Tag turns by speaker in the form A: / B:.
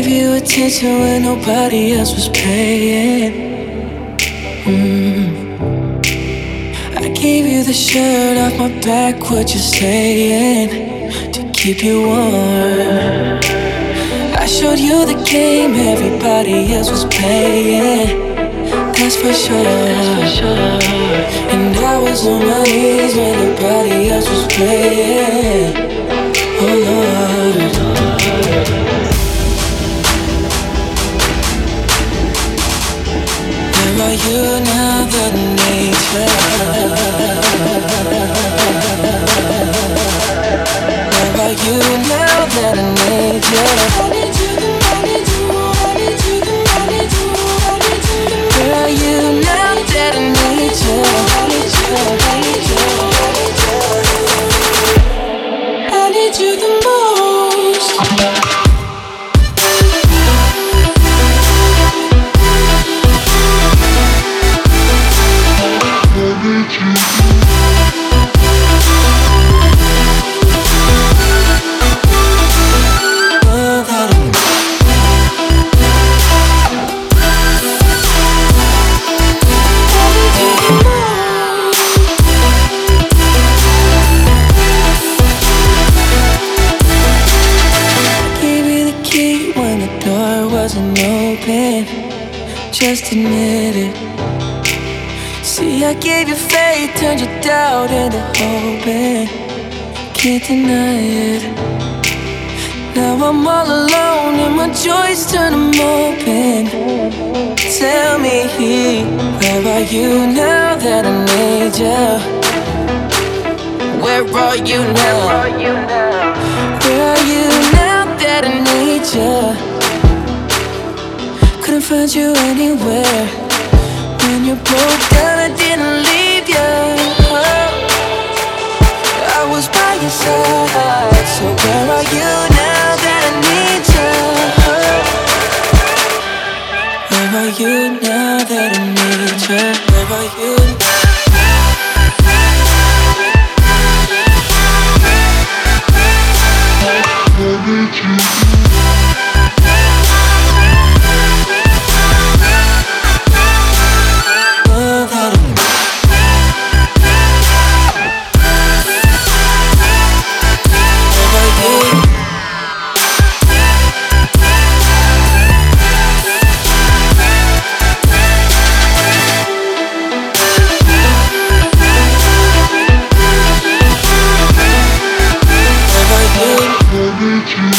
A: you attention when nobody else was paying. I gave you the shirt off my back, what you saying, to keep you warm. I showed you the game everybody else was playing. That's for sure. And I was on my knees when nobody else was playing. Oh Lord. Where are you now that nature? Where are you now that nature? Where are you now that I need you? I need you the most. Wasn't open, just admit it. See, I gave you faith, turned your doubt into hoping. Can't deny it. Now I'm all alone and my joys turn them open. Tell me, where are you now that I need you? Where are you now? Where are you now that I need you? Couldn't find you anywhere. When you broke down, I didn't leave you. I was by your side. So where are you now that I need you? Where are you now that I need you? Where are you now?
B: You